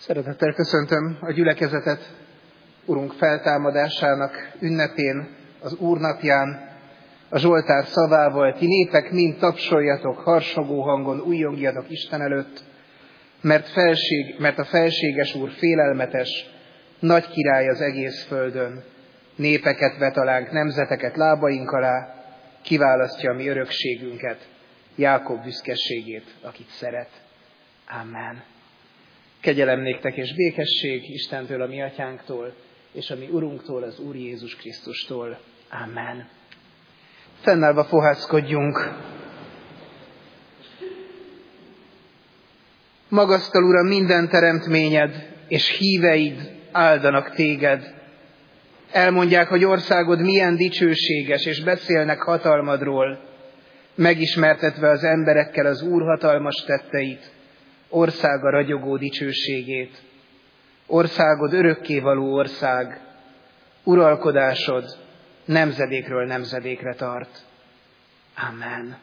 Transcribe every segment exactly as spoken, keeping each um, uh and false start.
Szeretettel köszöntöm a gyülekezetet Urunk feltámadásának ünnepén, az Úr napján, a Zsoltár szavával: ti népek mind tapsoljatok, harsogó hangon újjongjatok Isten előtt, mert, felség, mert a felséges Úr félelmetes, nagy király az egész földön. Népeket vet alánk, nemzeteket lábaink alá, kiválasztja a mi örökségünket, Jákob büszkeségét, akit szeret. Amen. Kegyelem néktek és békesség Istentől, a mi atyánktól, és a mi Urunktól, az Úr Jézus Krisztustól. Amen. Fennállva fohászkodjunk. Magasztal, Uram, minden teremtményed, és híveid áldanak téged. Elmondják, hogy országod milyen dicsőséges, és beszélnek hatalmadról, megismertetve az emberekkel az Úr hatalmas tetteit, országa ragyogó dicsőségét. Országod örökkévaló ország, uralkodásod nemzedékről nemzedékre tart. Amen.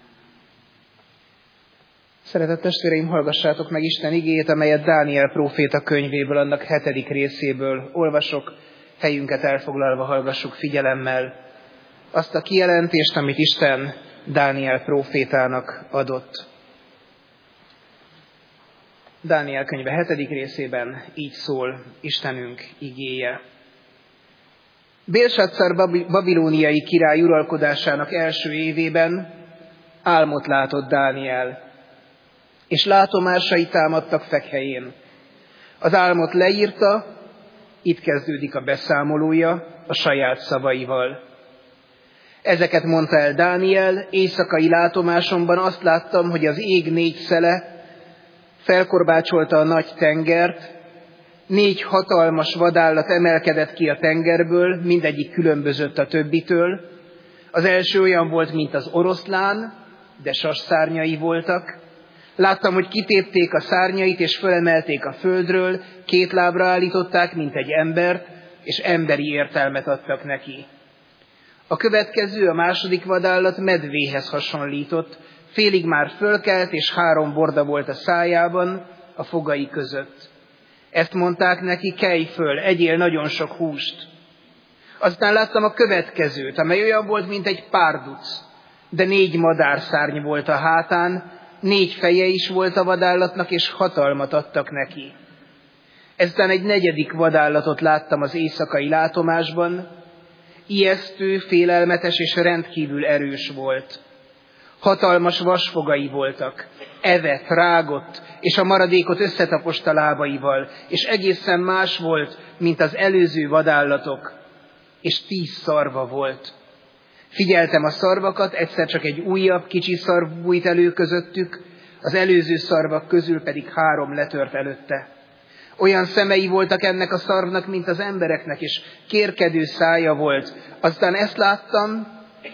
Szeretett testvéreim, hallgassátok meg Isten igéjét, amelyet Dániel próféta könyvéből, annak hetedik részéből olvasok. Helyünket elfoglalva hallgassuk figyelemmel azt a kijelentést, amit Isten Dániel prófétának adott. Dániel könyve hetedik részében így szól Istenünk igéje. Bélsaccár babilóniai király uralkodásának első évében álmot látott Dániel, és látomásai támadtak fekhelyén. Az álmot leírta, itt kezdődik a beszámolója a saját szavaival. Ezeket mondta el Dániel: éjszakai látomásomban azt láttam, hogy az ég négy szele felkorbácsolta a nagy tengert, négy hatalmas vadállat emelkedett ki a tengerből, mindegyik különbözött a többitől. Az első olyan volt, mint az oroszlán, de sasszárnyai voltak. Láttam, hogy kitépték a szárnyait, és fölemelték a földről, két lábra állították, mint egy embert, és emberi értelmet adtak neki. A következő, a második vadállat medvéhez hasonlított, félig már fölkelt, és három borda volt a szájában, a fogai között. Ezt mondták neki: kelj föl, egyél nagyon sok húst. Aztán láttam a következőt, amely olyan volt, mint egy párduc, de négy madárszárny volt a hátán, négy feje is volt a vadállatnak, és hatalmat adtak neki. Ezután egy negyedik vadállatot láttam az éjszakai látomásban, ijesztő, félelmetes és rendkívül erős volt. Hatalmas vasfogai voltak, evett, rágott, és a maradékot összetaposta lábaival, és egészen más volt, mint az előző vadállatok, és tíz szarva volt. Figyeltem a szarvakat, egyszer csak egy újabb kicsi szarv bújt elő közöttük, az előző szarvak közül pedig három letört előtte. Olyan szemei voltak ennek a szarvnak, mint az embereknek, és kérkedő szája volt. Aztán ezt láttam,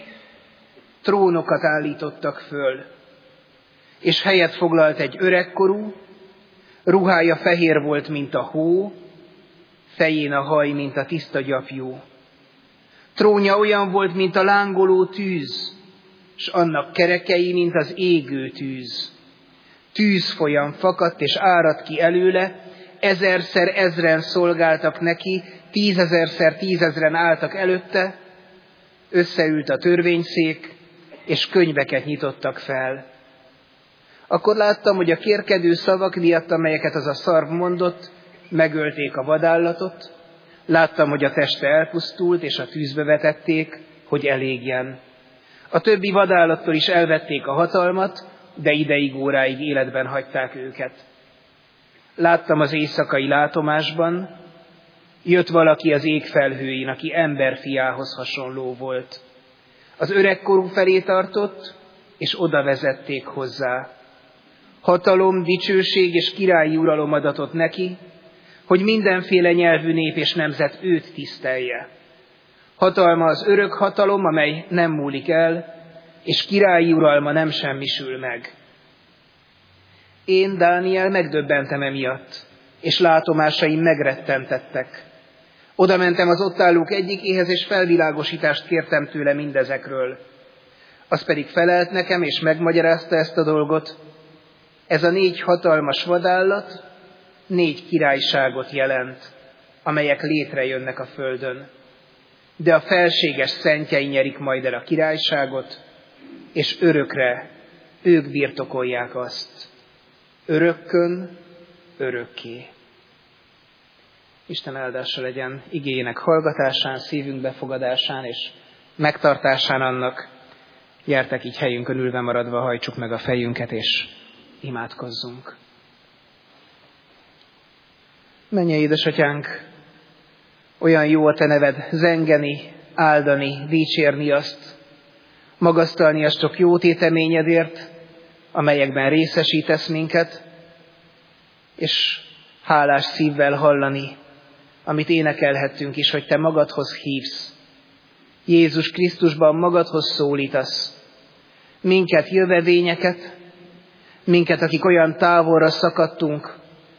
trónokat állítottak föl, és helyet foglalt egy öregkorú, ruhája fehér volt, mint a hó, fején a haj, mint a tiszta gyapjú. Trónja olyan volt, mint a lángoló tűz, s annak kerekei, mint az égő tűz. Tűzfolyam fakadt és áradt ki előle, ezerszer ezren szolgáltak neki, tízezerszer tízezren álltak előtte, összeült a törvényszék, és könyveket nyitottak fel. Akkor láttam, hogy a kérkedő szavak miatt, amelyeket az a szarv mondott, megölték a vadállatot. Láttam, hogy a teste elpusztult, és a tűzbe vetették, hogy elégjen. A többi vadállattól is elvették a hatalmat, de ideig, óráig életben hagyták őket. Láttam az éjszakai látomásban, jött valaki az ég felhőin, aki emberfiához hasonló volt. Az öregkorú felé tartott, és oda vezették hozzá. Hatalom, dicsőség és királyi uralom adatott neki, hogy mindenféle nyelvű nép és nemzet őt tisztelje. Hatalma az örök hatalom, amely nem múlik el, és királyi uralma nem semmisül meg. Én, Dániel, megdöbbentem emiatt, és látomásaim megrettentettek. Oda mentem az ott állók egyikéhez, és felvilágosítást kértem tőle mindezekről. Az pedig felelt nekem, és megmagyarázta ezt a dolgot. Ez a négy hatalmas vadállat négy királyságot jelent, amelyek létrejönnek a földön. De a felséges szentjei nyerik majd el a királyságot, és örökre ők birtokolják azt. Örökkön, örökké. Isten áldása legyen igéjének hallgatásán, szívünk befogadásán és megtartásán annak. Gyertek így helyünkön ülve maradva, hajtsuk meg a fejünket és imádkozzunk. Mennyei édesatyánk, olyan jó a te neved zengeni, áldani, dicsérni azt, magasztalni azt sok jó téteményedért, amelyekben részesítesz minket, és hálás szívvel hallani, amit énekelhettünk is, hogy te magadhoz hívsz. Jézus Krisztusban magadhoz szólítasz. Minket, jövevényeket, minket, akik olyan távolra szakadtunk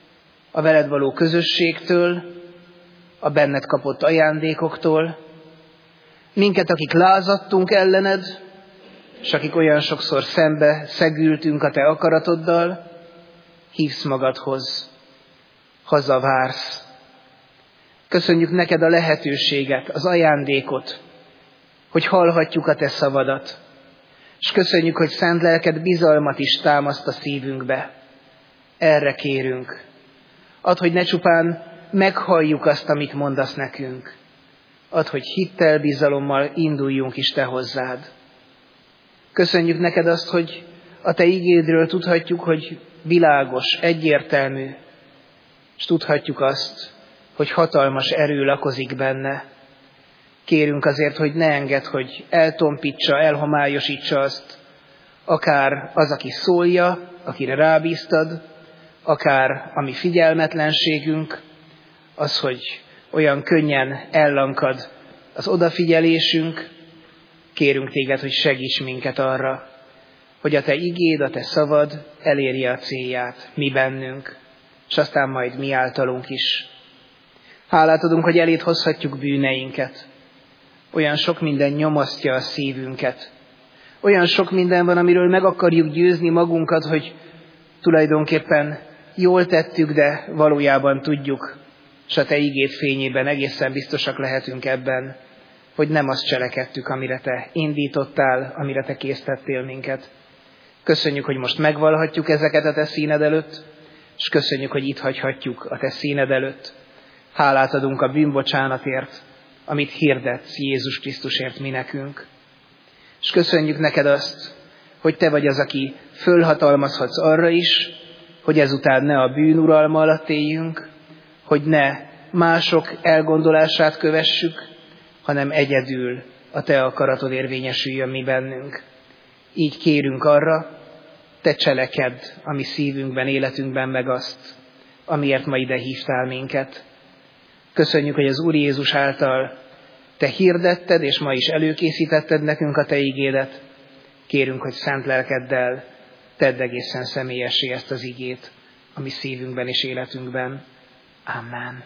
a veled való közösségtől, a benned kapott ajándékoktól, minket, akik lázadtunk ellened, és akik olyan sokszor szembe szegültünk a te akaratoddal, hívsz magadhoz, hazavársz. Köszönjük neked a lehetőséget, az ajándékot, hogy hallhatjuk a te szavadat, és köszönjük, hogy szent lelked bizalmat is támaszt a szívünkbe. Erre kérünk. Add, hogy ne csupán meghalljuk azt, amit mondasz nekünk. Add, hogy hittel, bizalommal induljunk is te hozzád. Köszönjük neked azt, hogy a te igédről tudhatjuk, hogy világos, egyértelmű, és tudhatjuk azt, hogy hatalmas erő lakozik benne. Kérünk azért, hogy ne engedd, hogy eltompítsa, elhomályosítsa azt, akár az, aki szólja, akire rábíztad, akár a mi figyelmetlenségünk, az, hogy olyan könnyen ellankad az odafigyelésünk. Kérünk téged, hogy segíts minket arra, hogy a te igéd, a te szavad elérje a célját mi bennünk, és aztán majd mi általunk is. Hálát adunk, hogy eléd hozhatjuk bűneinket. Olyan sok minden nyomasztja a szívünket. Olyan sok minden van, amiről meg akarjuk győzni magunkat, hogy tulajdonképpen jól tettük, de valójában tudjuk, és a te igéd fényében egészen biztosak lehetünk ebben, hogy nem azt cselekedtük, amire te indítottál, amire te késztettél minket. Köszönjük, hogy most megvalhatjuk ezeket a te színed előtt, és köszönjük, hogy itt hagyhatjuk a te színed előtt. Hálát adunk a bűnbocsánatért, amit hirdetsz Jézus Krisztusért mi nekünk. És köszönjük neked azt, hogy te vagy az, aki fölhatalmazhatsz arra is, hogy ezután ne a bűn uralma alatt éljünk, hogy ne mások elgondolását kövessük, hanem egyedül a te akaratod érvényesüljön mi bennünk. Így kérünk arra, te cselekedd a mi szívünkben, életünkben meg azt, amiért ma ide hívtál minket. Köszönjük, hogy az Úr Jézus által te hirdetted, és ma is előkészítetted nekünk a te igédet. Kérünk, hogy szent lelkeddel tedd egészen személyessé ezt az igét a mi szívünkben és életünkben. Amen.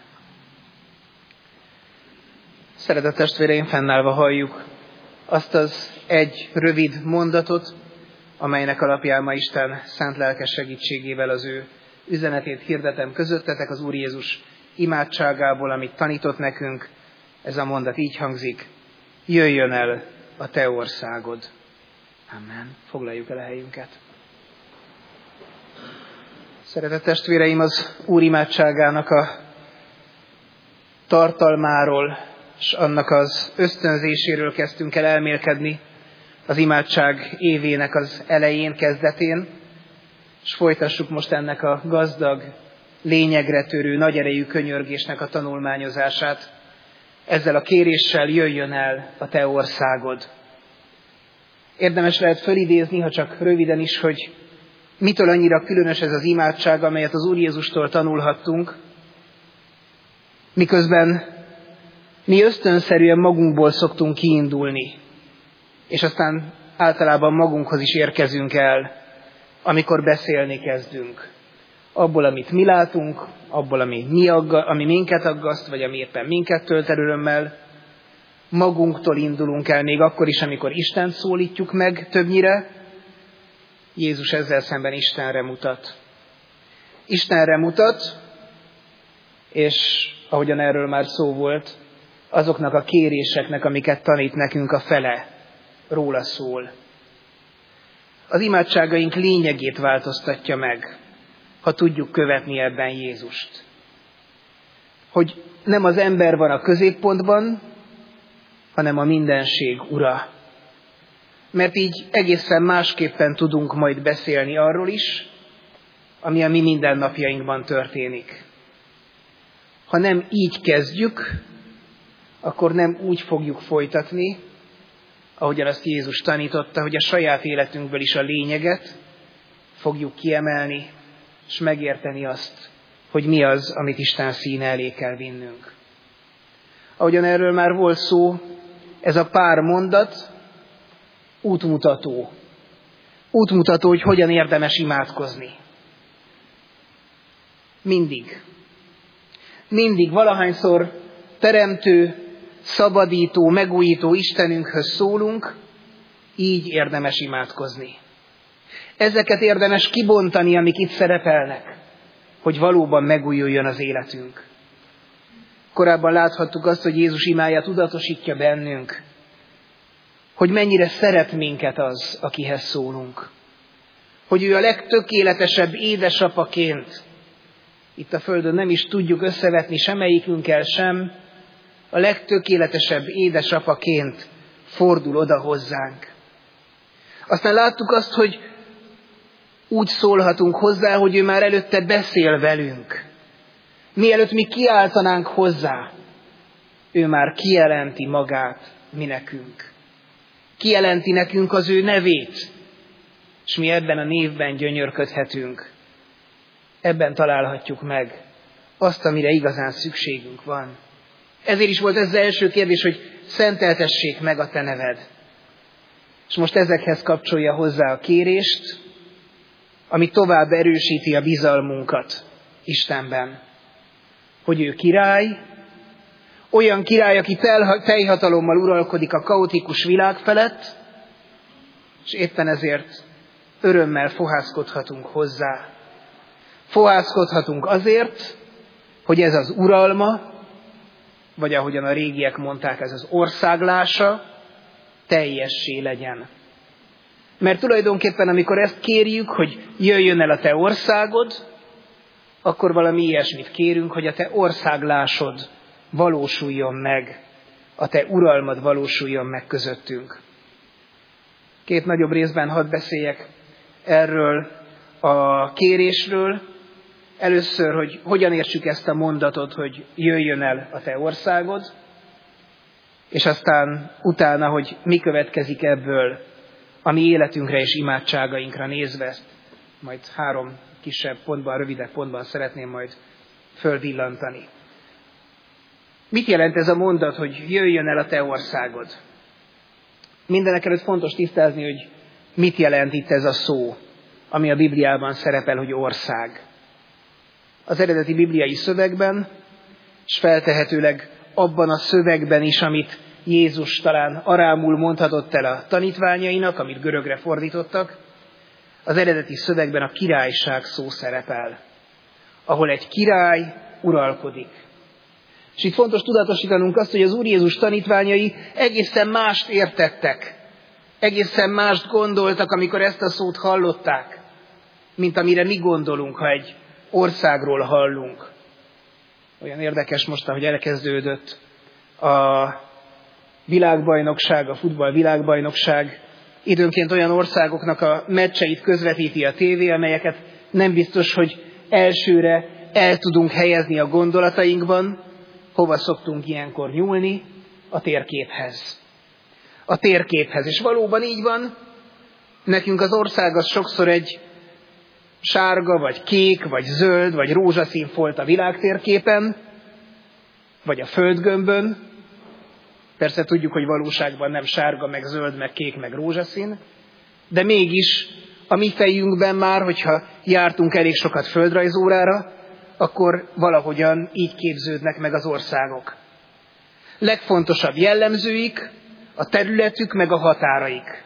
Szeretett testvéreim, fennállva halljuk azt az egy rövid mondatot, amelynek alapján ma Isten szent lelkes segítségével az ő üzenetét hirdetem közöttetek az Úr Jézus imádságából, amit tanított nekünk. Ez a mondat így hangzik: jöjjön el a te országod. Amen. Foglaljuk el a helyünket. Szeretett testvéreim, az Úr imádságának a tartalmáról és annak az ösztönzéséről kezdtünk el elmélkedni az imádság évének az elején, kezdetén, és folytassuk most ennek a gazdag, lényegre törő, nagy erejű könyörgésnek a tanulmányozását. Ezzel a kéréssel: jöjjön el a te országod. Érdemes lehet fölidézni, ha csak röviden is, hogy mitől annyira különös ez az imádság, amelyet az Úr Jézustól tanulhattunk, miközben mi ösztönszerűen magunkból szoktunk kiindulni, és aztán általában magunkhoz is érkezünk el, amikor beszélni kezdünk. Abból, amit mi látunk, abból, ami, mi agga, ami minket aggaszt, vagy ami éppen minket tölt el örömmel, magunktól indulunk el, még akkor is, amikor Istent szólítjuk meg többnyire. Jézus ezzel szemben Istenre mutat. Istenre mutat, és ahogyan erről már szó volt, azoknak a kéréseknek, amiket tanít nekünk, a fele róla szól. Az imádságaink lényegét változtatja meg, ha tudjuk követni ebben Jézust. Hogy nem az ember van a középpontban, hanem a mindenség ura. Mert így egészen másképpen tudunk majd beszélni arról is, ami a mi mindennapjainkban történik. Ha nem így kezdjük, akkor nem úgy fogjuk folytatni, ahogyan azt Jézus tanította, hogy a saját életünkből is a lényeget fogjuk kiemelni, és megérteni azt, hogy mi az, amit Isten színe elé kell vinnünk. Ahogyan erről már volt szó, ez a pár mondat útmutató. Útmutató, hogy hogyan érdemes imádkozni. Mindig. Mindig, valahányszor teremtő, szabadító, megújító Istenünkhöz szólunk, így érdemes imádkozni. Ezeket érdemes kibontani, amik itt szerepelnek, hogy valóban megújuljon az életünk. Korábban láthattuk azt, hogy Jézus imája tudatosítja bennünk, hogy mennyire szeret minket az, akihez szólunk. Hogy ő a legtökéletesebb édesapaként, itt a földön nem is tudjuk összevetni semmelyikünkkel sem, a legtökéletesebb édesapaként fordul oda hozzánk. Aztán láttuk azt, hogy úgy szólhatunk hozzá, hogy ő már előtte beszél velünk. Mielőtt mi kiáltanánk hozzá, ő már kijelenti magát mi nekünk. Kijelenti nekünk az ő nevét, és mi ebben a névben gyönyörködhetünk. Ebben találhatjuk meg azt, amire igazán szükségünk van. Ezért is volt ez az első kérdés, hogy szenteltessék meg a te neved. És most ezekhez kapcsolja hozzá a kérést, ami tovább erősíti a bizalmunkat Istenben. Hogy ő király, olyan király, aki teljhatalommal uralkodik a kaotikus világ felett, és éppen ezért örömmel fohászkodhatunk hozzá. Fohászkodhatunk azért, hogy ez az uralma, vagy ahogyan a régiek mondták, ez az országlása teljessé legyen. Mert tulajdonképpen, amikor ezt kérjük, hogy jöjjön el a te országod, akkor valami ilyesmit kérünk, hogy a te országlásod valósuljon meg, a te uralmad valósuljon meg közöttünk. Két nagyobb részben hadd beszéljek erről a kérésről. Először, hogy hogyan értsük ezt a mondatot, hogy jöjjön el a te országod, és aztán utána, hogy mi következik ebből a mi életünkre és imádságainkra nézve. Ezt majd három kisebb pontban, rövidebb pontban szeretném majd fölvillantani. Mit jelent ez a mondat, hogy jöjjön el a te országod? Mindenekelőtt fontos tisztázni, hogy mit jelent itt ez a szó, ami a Bibliában szerepel, hogy ország. Az eredeti bibliai szövegben, és feltehetőleg abban a szövegben is, amit Jézus talán arámul mondhatott el a tanítványainak, amit görögre fordítottak, az eredeti szövegben a királyság szó szerepel, ahol egy király uralkodik. És itt fontos tudatosítanunk azt, hogy az Úr Jézus tanítványai egészen mást értettek, egészen mást gondoltak, amikor ezt a szót hallották, mint amire mi gondolunk, ha egy országról hallunk. Olyan érdekes most, ahogy elkezdődött a világbajnokság, a futball világbajnokság, időnként olyan országoknak a meccseit közvetíti a tévé, amelyeket nem biztos, hogy elsőre el tudunk helyezni a gondolatainkban. Hova szoktunk ilyenkor nyúlni? A térképhez. A térképhez. És valóban így van, nekünk az ország az sokszor egy sárga, vagy kék, vagy zöld, vagy rózsaszín folt a világtérképen, vagy a földgömbön. Persze tudjuk, hogy valóságban nem sárga, meg zöld, meg kék, meg rózsaszín, de mégis a mi fejünkben már, hogyha jártunk elég sokat földrajzórára, akkor valahogyan így képződnek meg az országok. Legfontosabb jellemzőik a területük, meg a határaik.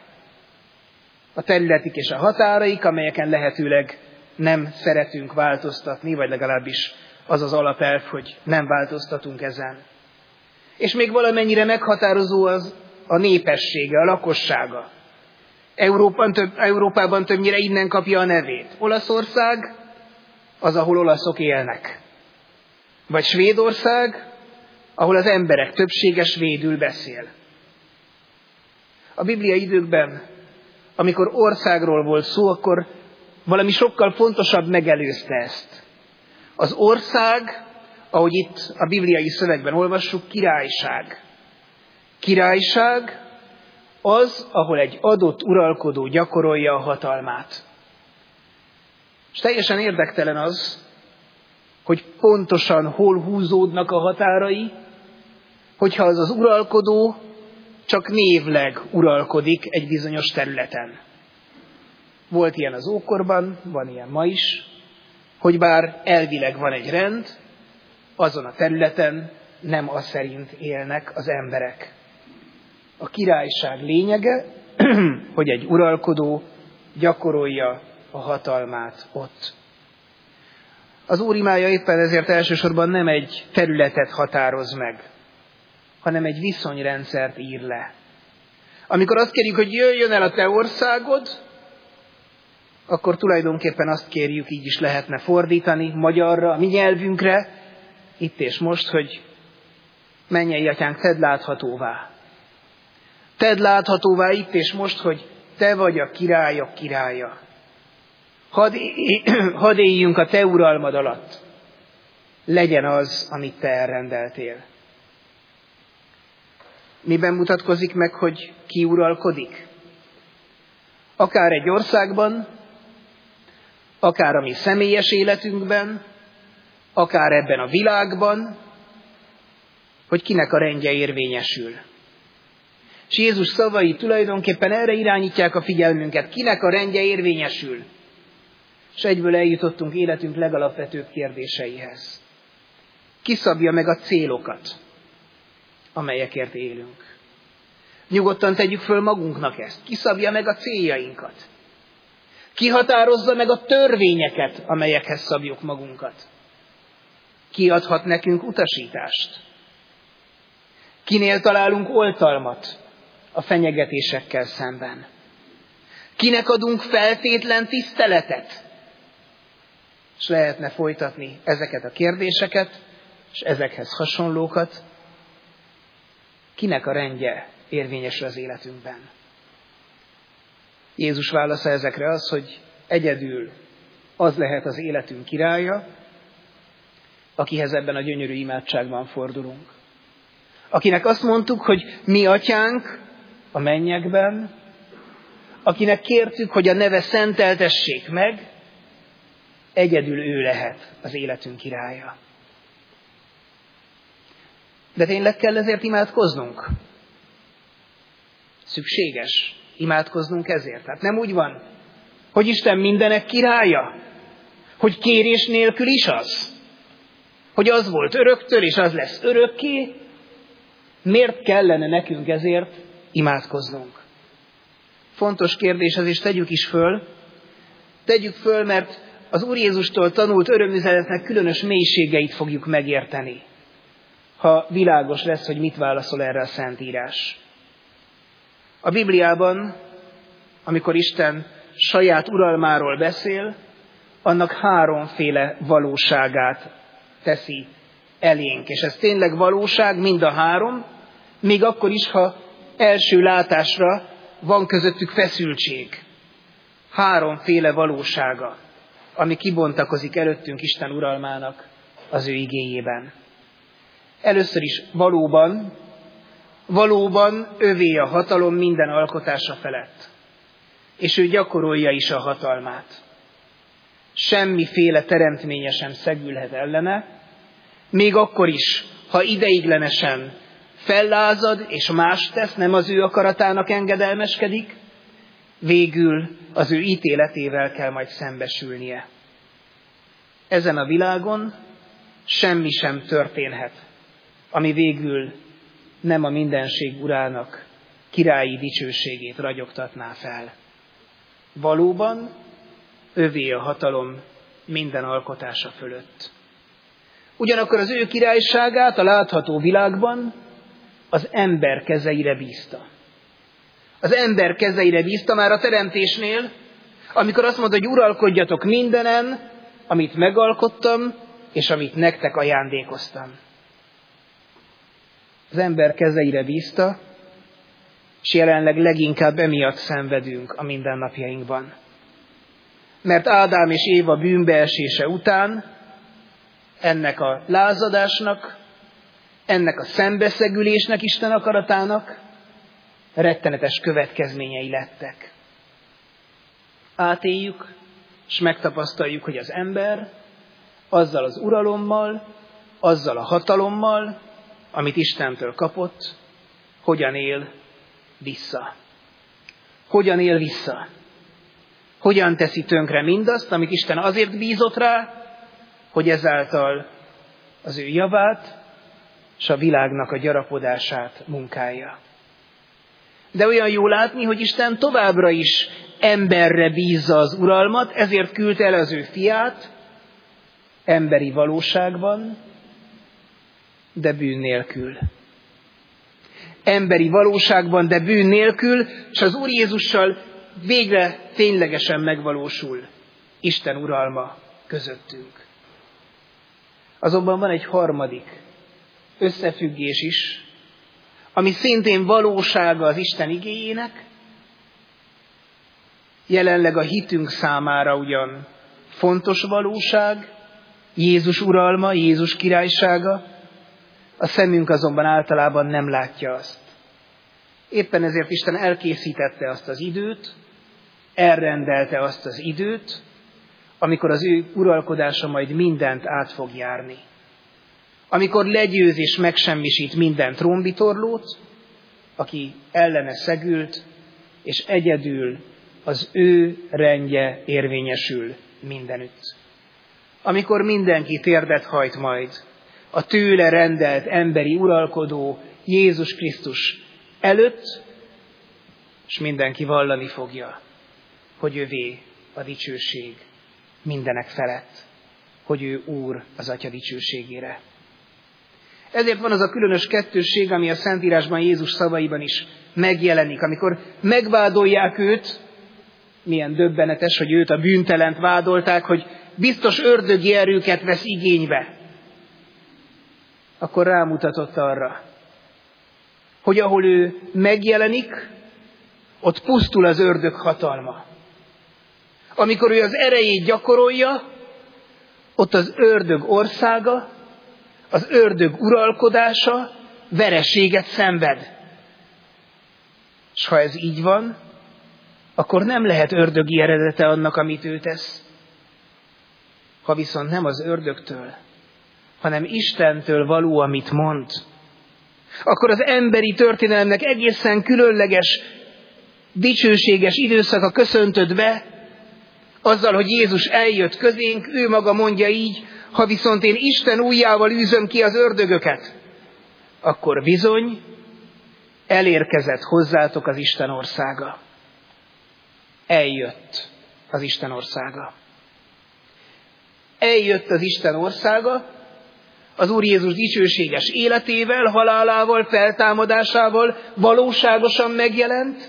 A területik és a határaik, amelyeken lehetőleg nem szeretünk változtatni, vagy legalábbis az az alapelv, hogy nem változtatunk ezen. És még valamennyire meghatározó az a népessége, a lakossága. Európában, több, Európában többnyire innen kapja a nevét. Olaszország az, ahol olaszok élnek. Vagy Svédország, ahol az emberek többsége svédül beszél. A bibliai időkben, amikor országról volt szó, akkor valami sokkal fontosabb megelőzte ezt. Az ország, ahogy itt a bibliai szövegben olvassuk, királyság. Királyság az, ahol egy adott uralkodó gyakorolja a hatalmát. És teljesen érdektelen az, hogy pontosan hol húzódnak a határai, hogyha az az uralkodó csak névleg uralkodik egy bizonyos területen. Volt ilyen az ókorban, van ilyen ma is, hogy bár elvileg van egy rend, azon a területen nem az szerint élnek az emberek. A királyság lényege, hogy egy uralkodó gyakorolja a hatalmát ott. Az Úr imája éppen ezért elsősorban nem egy területet határoz meg, hanem egy viszonyrendszert ír le. Amikor azt kérjük, hogy jöjjön el a te országod, akkor tulajdonképpen azt kérjük, így is lehetne fordítani magyarra, a mi nyelvünkre, itt és most, hogy mennyei atyánk, tedd láthatóvá. Tedd láthatóvá itt és most, hogy te vagy a királyok királya. Hadd, é- hadd éljünk a te uralmad alatt. Legyen az, amit te elrendeltél. Miben mutatkozik meg, hogy ki uralkodik? Akár egy országban, akár a mi személyes életünkben, akár ebben a világban, hogy kinek a rendje érvényesül. És Jézus szavai tulajdonképpen erre irányítják a figyelmünket, kinek a rendje érvényesül. És egyből eljutottunk életünk legalapvetőbb kérdéseihez. Ki szabja meg a célokat, amelyekért élünk? Nyugodtan tegyük föl magunknak ezt. Ki szabja meg a céljainkat? Ki határozza meg a törvényeket, amelyekhez szabjuk magunkat? Ki adhat nekünk utasítást? Kinél találunk oltalmat a fenyegetésekkel szemben? Kinek adunk feltétlen tiszteletet? És lehetne folytatni ezeket a kérdéseket, és ezekhez hasonlókat. Kinek a rendje érvényesül az életünkben? Jézus válasza ezekre az, hogy egyedül az lehet az életünk királya, akihez ebben a gyönyörű imádságban fordulunk. Akinek azt mondtuk, hogy mi atyánk a mennyekben, akinek kértük, hogy a neve szenteltessék meg, egyedül ő lehet az életünk királya. De tényleg kell ezért imádkoznunk? Szükséges imádkoznunk ezért. Hát nem úgy van, hogy Isten mindenek királya, hogy kérés nélkül is az, hogy az volt öröktől, és az lesz örökké. Miért kellene nekünk ezért imádkoznunk? Fontos kérdés, ez is tegyük is föl. Tegyük föl, mert az Úr Jézustól tanult örömüzenetnek különös mélységeit fogjuk megérteni, ha világos lesz, hogy mit válaszol erre a Szentírás. A Bibliában, amikor Isten saját uralmáról beszél, annak háromféle valóságát teszi elénk. És ez tényleg valóság, mind a három, még akkor is, ha első látásra van közöttük feszültség. Háromféle valósága, ami kibontakozik előttünk Isten uralmának az ő igéjében. Először is valóban, valóban övé a hatalom minden alkotása felett, és ő gyakorolja is a hatalmát. Semmiféle teremtménye sem szegülhet ellene, még akkor is, ha ideiglenesen fellázad és más tesz, nem az ő akaratának engedelmeskedik, végül az ő ítéletével kell majd szembesülnie. Ezen a világon semmi sem történhet, ami végül nem a mindenség urának királyi dicsőségét ragyogtatná fel. Valóban övé a hatalom minden alkotása fölött. Ugyanakkor az ő királyságát a látható világban az ember kezeire bízta. Az ember kezeire bízta már a teremtésnél, amikor azt mondta, hogy uralkodjatok mindenen, amit megalkottam, és amit nektek ajándékoztam. Az ember kezeire bízta, és jelenleg leginkább emiatt szenvedünk a mindennapjainkban. Mert Ádám és Éva bűnbeesése után ennek a lázadásnak, ennek a szembeszegülésnek, Isten akaratának rettenetes következményei lettek. Átéljük, és megtapasztaljuk, hogy az ember azzal az uralommal, azzal a hatalommal, amit Istentől kapott, hogyan él vissza. Hogyan él vissza? Hogyan teszi tönkre mindazt, amit Isten azért bízott rá, hogy ezáltal az ő javát és a világnak a gyarapodását munkálja. De olyan jó látni, hogy Isten továbbra is emberre bízza az uralmat, ezért küldte el az ő fiát emberi valóságban, de bűn nélkül. Emberi valóságban, de bűn nélkül, és az Úr Jézussal végre ténylegesen megvalósul Isten uralma közöttünk. Azonban van egy harmadik összefüggés is, ami szintén valósága az Isten igéjének, jelenleg a hitünk számára ugyan fontos valóság, Jézus uralma, Jézus királysága, a szemünk azonban általában nem látja azt. Éppen ezért Isten elkészítette azt az időt, elrendelte azt az időt, amikor az ő uralkodása majd mindent át fog járni. Amikor legyőz és megsemmisít minden trónvitorlót, aki ellene szegült, és egyedül az ő rendje érvényesül mindenütt. Amikor mindenki térdet hajt majd a tőle rendelt emberi uralkodó Jézus Krisztus előtt, és mindenki vallani fogja, hogy övé a dicsőség mindenek felett, hogy ő Úr az Atya dicsőségére. Ezért van az a különös kettősség, ami a Szentírásban Jézus szavaiban is megjelenik, amikor megvádolják őt, milyen döbbenetes, hogy őt a bűntelent vádolták, hogy biztos ördögi erőket vesz igénybe. Akkor rámutatott arra, hogy ahol ő megjelenik, ott pusztul az ördög hatalma. Amikor ő az erejét gyakorolja, ott az ördög országa, az ördög uralkodása vereséget szenved. És ha ez így van, akkor nem lehet ördögi eredete annak, amit ő tesz. Ha viszont nem az ördögtől, hanem Istentől való, amit mond, akkor az emberi történelemnek egészen különleges, dicsőséges időszaka köszöntött be, azzal, hogy Jézus eljött közénk, ő maga mondja így, ha viszont én Isten ujjával űzöm ki az ördögöket, akkor bizony elérkezett hozzátok az Isten országa. Eljött az Isten országa. Eljött az Isten országa, az Úr Jézus dicsőséges életével, halálával, feltámadásával valóságosan megjelent,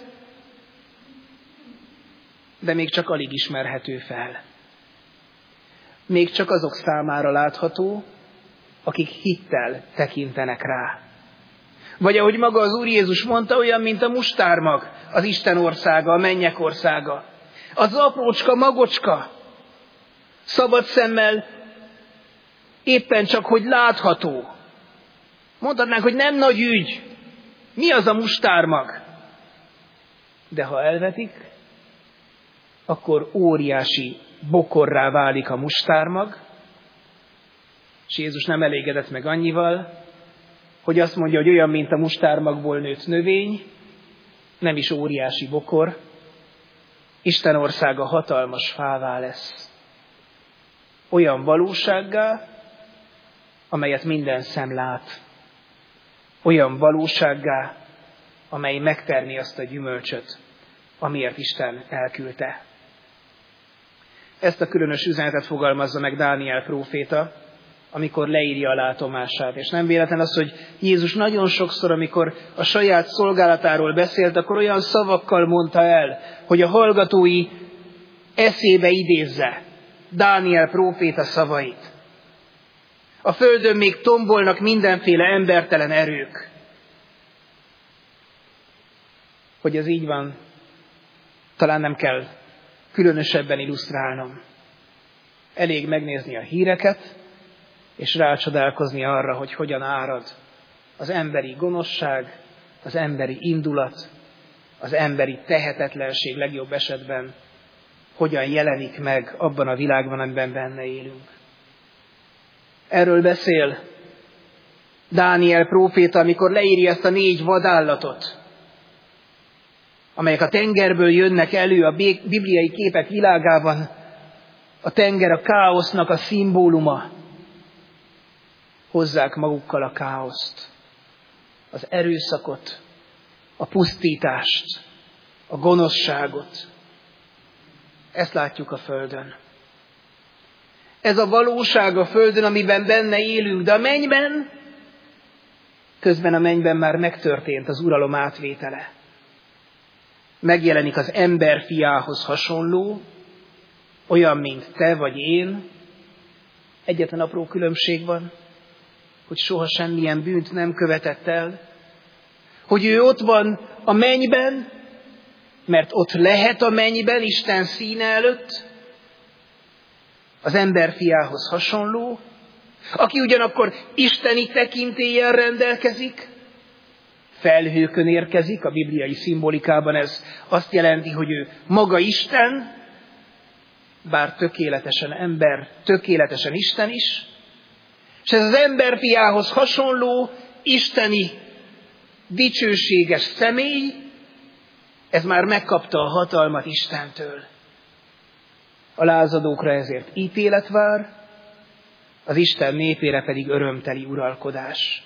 de még csak alig ismerhető fel. Még csak azok számára látható, akik hittel tekintenek rá. Vagy ahogy maga az Úr Jézus mondta, olyan, mint a mustármag, az Isten országa, a mennyek országa. Az aprócska magocska, szabad szemmel éppen csak, hogy látható. Mondhatnánk, hogy nem nagy ügy. Mi az a mustármag? De ha elvetik, akkor óriási bokorrá válik a mustármag, és Jézus nem elégedett meg annyival, hogy azt mondja, hogy olyan, mint a mustármagból nőtt növény, nem is óriási bokor, Isten országa hatalmas fává lesz. Olyan valósággá, amelyet minden szem lát. Olyan valósággá, amely megtermi azt a gyümölcsöt, amiért Isten elküldte. Ezt a különös üzenetet fogalmazza meg Dániel próféta amikor leírja a látomását. És nem véletlen az, hogy Jézus nagyon sokszor, amikor a saját szolgálatáról beszélt, akkor olyan szavakkal mondta el, hogy a hallgatói eszébe idézze Dániel próféta szavait. A földön még tombolnak mindenféle embertelen erők. Hogy ez így van, talán nem kell különösebben illusztrálnom. Elég megnézni a híreket, és rácsodálkozni arra, hogy hogyan árad az emberi gonoszság, az emberi indulat, az emberi tehetetlenség legjobb esetben, hogyan jelenik meg abban a világban, amiben benne élünk. Erről beszél Dániel próféta, amikor leírja ezt a négy vadállatot, amelyek a tengerből jönnek elő a bibliai képek világában. A tenger a káosznak a szimbóluma. Hozzák magukkal a káoszt, az erőszakot, a pusztítást, a gonoszságot. Ezt látjuk a földön. Ez a valóság a földön, amiben benne élünk, de a mennyben, közben a mennyben már megtörtént az uralom átvétele. Megjelenik az ember fiához hasonló, olyan, mint te vagy én. Egyetlen apró különbség van, hogy soha semmilyen bűnt nem követett el, hogy ő ott van a mennyben, mert ott lehet a mennyben, Isten színe előtt, az ember fiához hasonló, aki ugyanakkor isteni tekintéllyel rendelkezik, felhőkön érkezik, a bibliai szimbolikában ez azt jelenti, hogy ő maga Isten, bár tökéletesen ember, tökéletesen Isten is, és ez az ember fiához hasonló, isteni, dicsőséges személy, ez már megkapta a hatalmat Istentől. A lázadókra ezért ítélet vár, az Isten népére pedig örömteli uralkodás.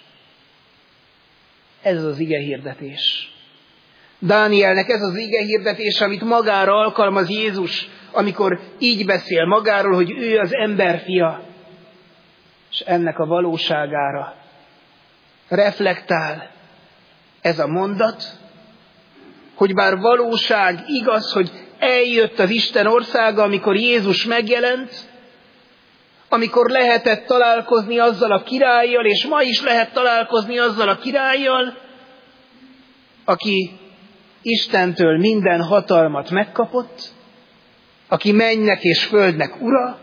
Ez az igehirdetés. Dánielnek ez az igehirdetés, amit magára alkalmaz Jézus, amikor így beszél magáról, hogy ő az emberfia, és ennek a valóságára reflektál ez a mondat, hogy bár valóság, igaz, hogy eljött az Isten országa, amikor Jézus megjelent, amikor lehetett találkozni azzal a királlyal, és ma is lehet találkozni azzal a királlyal, aki Istentől minden hatalmat megkapott, aki mennynek és földnek ura,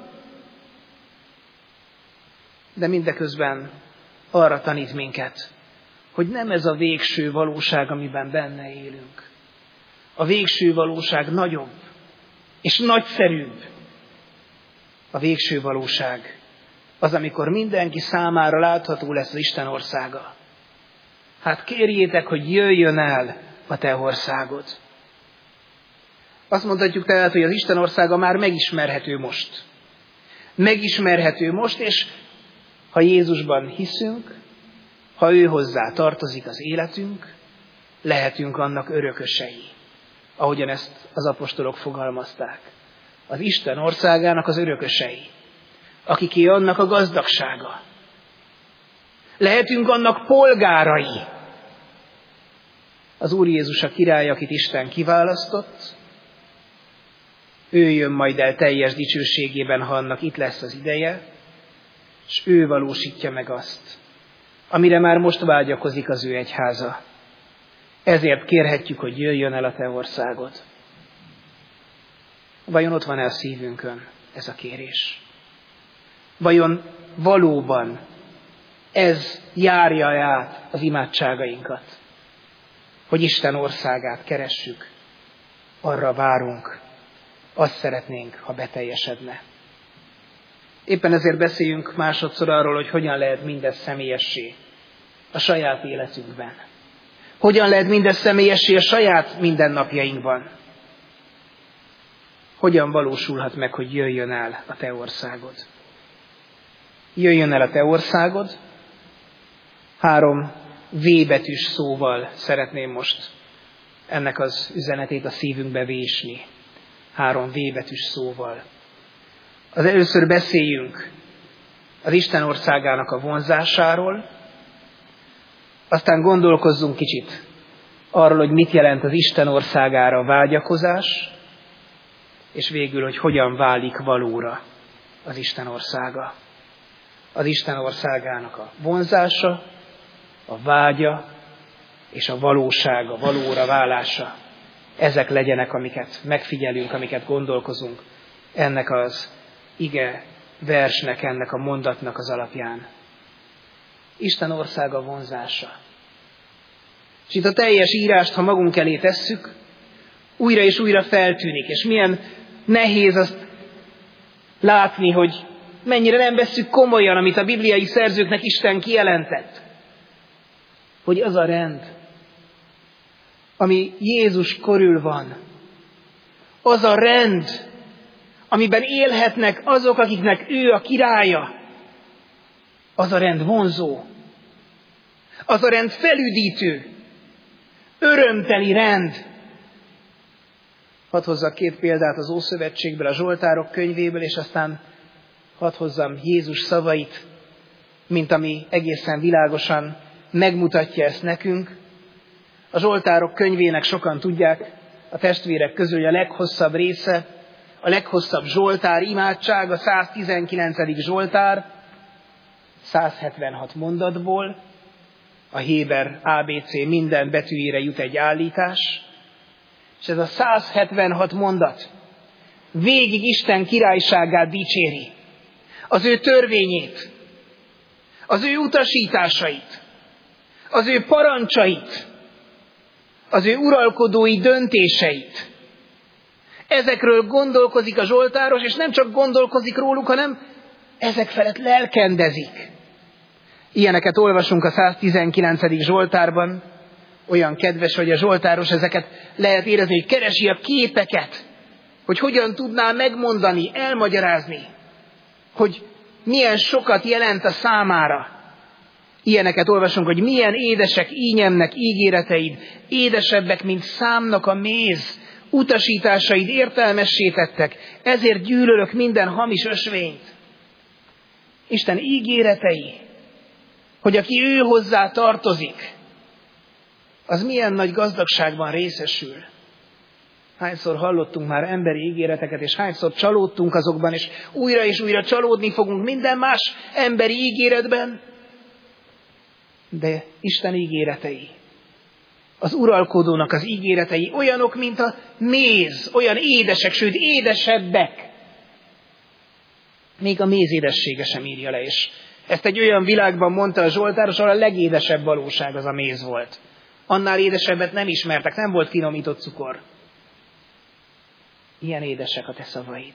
de mindeközben arra tanít minket, hogy nem ez a végső valóság, amiben benne élünk. A végső valóság nagyobb és nagyszerűbb. A végső valóság az, amikor mindenki számára látható lesz az Isten országa. Hát kérjétek, hogy jöjjön el a te országod. Azt mondhatjuk tehát, hogy az Isten országa már megismerhető most. Megismerhető most, és ha Jézusban hiszünk, ha ő hozzá tartozik az életünk, lehetünk annak örökösei, ahogyan ezt az apostolok fogalmazták. Az Isten országának az örökösei, akiké annak a gazdagsága. Lehetünk annak polgárai. Az Úr Jézus a király, akit Isten kiválasztott, ő jön majd el teljes dicsőségében, ha annak itt lesz az ideje, és ő valósítja meg azt, amire már most vágyakozik az ő egyháza. Ezért kérhetjük, hogy jöjjön el a te országod. Vajon ott van-e a szívünkön ez a kérés? Vajon valóban ez járja át az imádságainkat, hogy Isten országát keressük, arra várunk, azt szeretnénk, ha beteljesedne. Éppen ezért beszéljünk másodszor arról, hogy hogyan lehet mindez személyessé a saját életünkben. Hogyan lehet mindez személyessé a saját mindennapjainkban. Hogyan valósulhat meg, hogy jöjjön el a te országod. Jöjjön el a te országod. Három V betűs szóval szeretném most ennek az üzenetét a szívünkbe vésni. Három V betűs szóval. Az először beszéljünk az Isten országának a vonzásáról, aztán gondolkozzunk kicsit arról, hogy mit jelent az Isten országára vágyakozás, és végül, hogy hogyan válik valóra az Isten országa. Az Isten országának a vonzása, a vágya és a valóság, a valóra válása. Ezek legyenek, amiket megfigyelünk, amiket gondolkozunk ennek az ige versnek, ennek a mondatnak az alapján. Isten országa vonzása. És itt a teljes írást, ha magunk elé tesszük, újra és újra feltűnik, és milyen nehéz azt látni, hogy mennyire nem vesszük komolyan, amit a bibliai szerzőknek Isten kijelentett. Hogy az a rend, ami Jézus körül van, az a rend, amiben élhetnek azok, akiknek ő a királya, az a rend vonzó, az a rend felüdítő, örömteli rend. Hadd hozzak két példát az Ószövetségből, a Zsoltárok könyvéből, és aztán hadd hozzam Jézus szavait, mint ami egészen világosan megmutatja ezt nekünk. A Zsoltárok könyvének sokan tudják, a testvérek közül a leghosszabb része, a leghosszabb Zsoltár imádság, a száztizenkilencedik Zsoltár, százhetvenhat mondatból, a héber á bé cé minden betűjére jut egy állítás, és ez a százhetvenhat mondat végig Isten királyságát dicséri, az ő törvényét, az ő utasításait, az ő parancsait, az ő uralkodói döntéseit. Ezekről gondolkozik a zsoltáros, és nem csak gondolkozik róluk, hanem ezek felett lelkendezik. Ilyeneket olvasunk a száztizenkilencedik Zsoltárban. Olyan kedves, hogy a zsoltáros ezeket lehet érezni, hogy keresi a képeket, hogy hogyan tudná megmondani, elmagyarázni, hogy milyen sokat jelent a számára. Ilyeneket olvasunk, hogy milyen édesek ínyemnek ígéreteid, édesebbek, mint számnak a méz, utasításaid értelmessé tettek, ezért gyűlölök minden hamis ösvényt. Isten ígéretei, hogy aki ő hozzá tartozik, az milyen nagy gazdagságban részesül. Hányszor hallottunk már emberi ígéreteket, és hányszor csalódtunk azokban, és újra és újra csalódni fogunk minden más emberi ígéretben. De Isten ígéretei, az uralkodónak az ígéretei olyanok, mint a méz, olyan édesek, sőt édesebbek. Még a méz édessége sem írja le, és ezt egy olyan világban mondta a zsoltáros, ahol a legédesebb valóság az a méz volt. Annál édesebbet nem ismertek, nem volt finomított cukor. Ilyen édesek a te szavaid.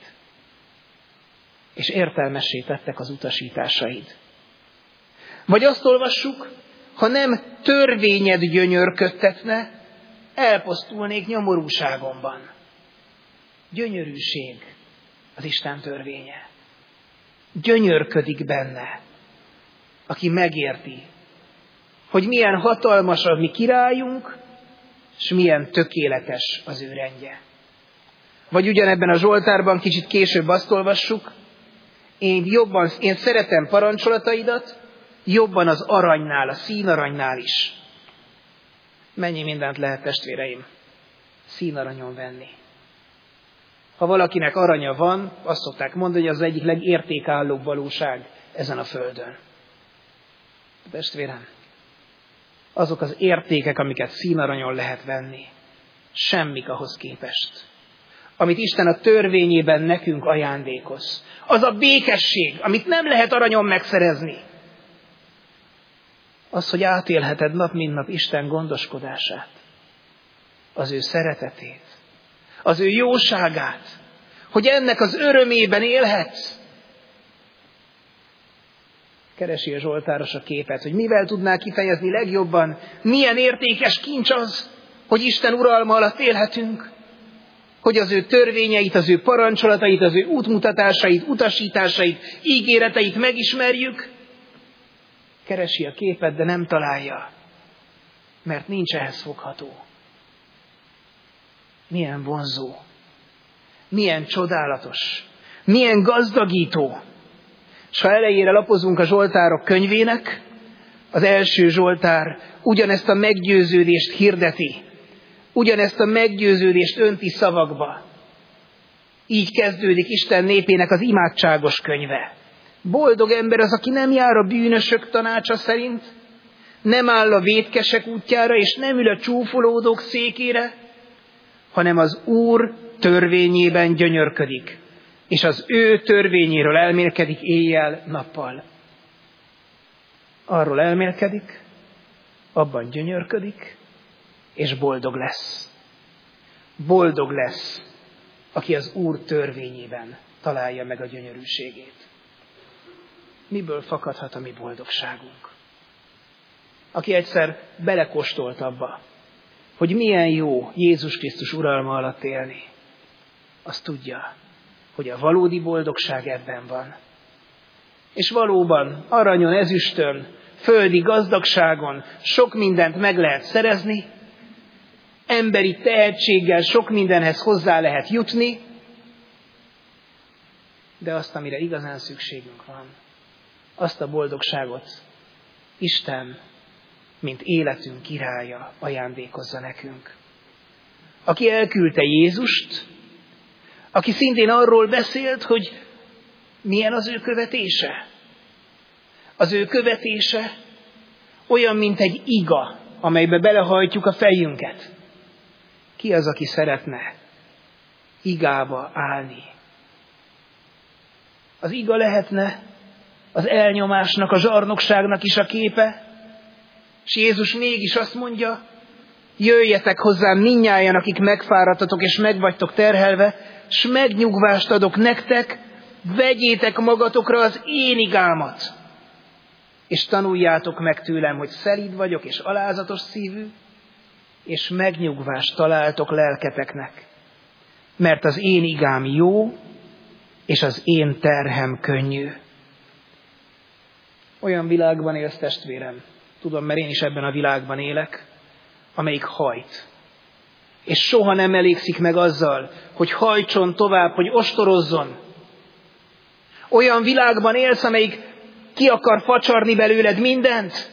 És értelmessé tettek az utasításaid. Vagy azt olvassuk, ha nem törvényed gyönyörködtetne, elpusztulnék nyomorúságomban. Gyönyörűség az Isten törvénye. Gyönyörködik benne, aki megérti, hogy milyen hatalmas a mi királyunk, és milyen tökéletes az ő rendje. Vagy ugyanebben a Zsoltárban kicsit később azt olvassuk, én jobban, én szeretem parancsolataidat, jobban az aranynál, a színaranynál is. Mennyi mindent lehet, testvéreim, színaranyon venni. Ha valakinek aranya van, azt szokták mondani, hogy az egyik legértékállóbb valóság ezen a földön. Testvérem, azok az értékek, amiket színaranyon lehet venni, semmik ahhoz képest, amit Isten a törvényében nekünk ajándékoz. Az a békesség, amit nem lehet aranyon megszerezni. Az, hogy átélheted nap mint nap Isten gondoskodását, az ő szeretetét, az ő jóságát, hogy ennek az örömében élhetsz. Keresi a zsoltáros a képet, hogy mivel tudná kifejezni legjobban, milyen értékes kincs az, hogy Isten uralma alatt élhetünk, hogy az ő törvényeit, az ő parancsolatait, az ő útmutatásait, utasításait, ígéreteit megismerjük. Keresi a képet, de nem találja, mert nincs ehhez fogható. Milyen vonzó, milyen csodálatos, milyen gazdagító, És ha elejére lapozunk a Zsoltárok könyvének, az első Zsoltár ugyanezt a meggyőződést hirdeti, ugyanezt a meggyőződést önti szavakba. Így kezdődik Isten népének az imádságos könyve. Boldog ember az, aki nem jár a bűnösök tanácsa szerint, nem áll a vétkesek útjára, és nem ül a csúfolódók székére, hanem az Úr törvényében gyönyörködik, és az ő törvényéről elmélkedik éjjel-nappal. Arról elmélkedik, abban gyönyörködik, és boldog lesz. Boldog lesz, aki az Úr törvényében találja meg a gyönyörűségét. Miből fakadhat a mi boldogságunk? Aki egyszer belekóstolt abba, hogy milyen jó Jézus Krisztus uralma alatt élni, az tudja, hogy a valódi boldogság ebben van. És valóban aranyon, ezüstön, földi gazdagságon sok mindent meg lehet szerezni, emberi tehetséggel sok mindenhez hozzá lehet jutni, de azt, amire igazán szükségünk van, azt a boldogságot Isten, mint életünk királya ajándékozza nekünk. Aki elküldte Jézust, aki szintén arról beszélt, hogy milyen az ő követése. Az ő követése olyan, mint egy iga, amelybe belehajtjuk a fejünket. Ki az, aki szeretne igába állni? Az iga lehetne az elnyomásnak, a zsarnokságnak is a képe, és Jézus mégis azt mondja, jöjjetek hozzám mindnyájan, akik megfáradtatok és megvagytok terhelve, s megnyugvást adok nektek, vegyétek magatokra az én igámat, és tanuljátok meg tőlem, hogy szelíd vagyok és alázatos szívű, és megnyugvást találtok lelketeknek, mert az én igám jó, és az én terhem könnyű. Olyan világban élsz, testvérem, tudom, mert én is ebben a világban élek, amelyik hajt. És soha nem elégszik meg azzal, hogy hajtson tovább, hogy ostorozzon. Olyan világban élsz, amelyik ki akar facsarni belőled mindent.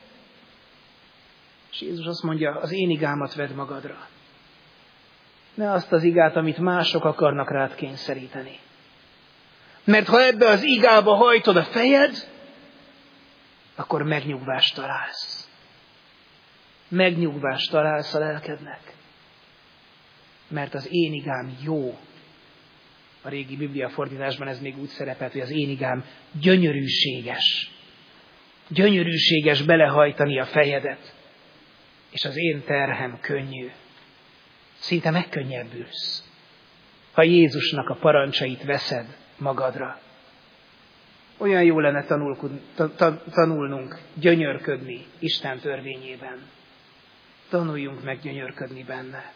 És Jézus azt mondja, az én igámat vedd magadra. Ne azt az igát, amit mások akarnak rád kényszeríteni. Mert ha ebbe az igába hajtod a fejed, akkor megnyugvást találsz. Megnyugvást találsz a lelkednek. Mert az én igám jó. A régi Biblia fordításban ez még úgy szerepelt, hogy az én igám gyönyörűséges. Gyönyörűséges belehajtani a fejedet. És az én terhem könnyű. Szinte megkönnyebbülsz, ha Jézusnak a parancsait veszed magadra. Olyan jó lenne tanulnunk, gyönyörködni Isten törvényében. Tanuljunk meg gyönyörködni benne.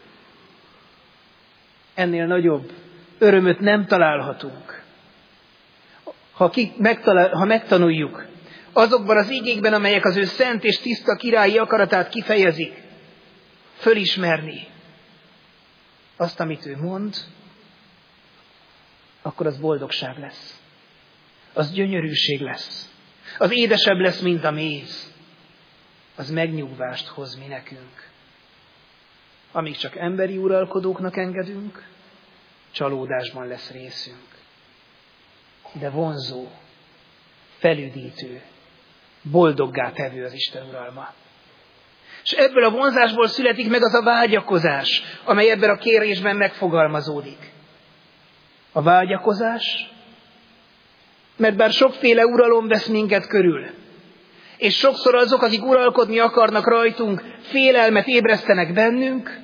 Ennél nagyobb örömöt nem találhatunk. Ha, ki, megtalál, ha megtanuljuk azokban az igékben, amelyek az ő szent és tiszta királyi akaratát kifejezik, fölismerni azt, amit ő mond, akkor az boldogság lesz. Az gyönyörűség lesz. Az édesebb lesz, mint a méz. Az megnyugvást hoz mi nekünk. Amíg csak emberi uralkodóknak engedünk, csalódásban lesz részünk. De vonzó, felüdítő, boldoggá tevő az Isten uralma. És ebből a vonzásból születik meg az a vágyakozás, amely ebben a kérésben megfogalmazódik. A vágyakozás, mert bár sokféle uralom vesz minket körül, és sokszor azok, akik uralkodni akarnak rajtunk, félelmet ébresztenek bennünk,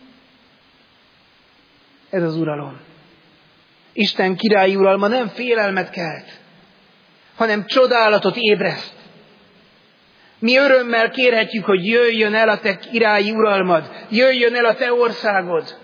ez az uralom. Isten királyi uralma nem félelmet kelt, hanem csodálatot ébreszt. Mi örömmel kérhetjük, hogy jöjjön el a te királyi uralmad, jöjjön el a te országod.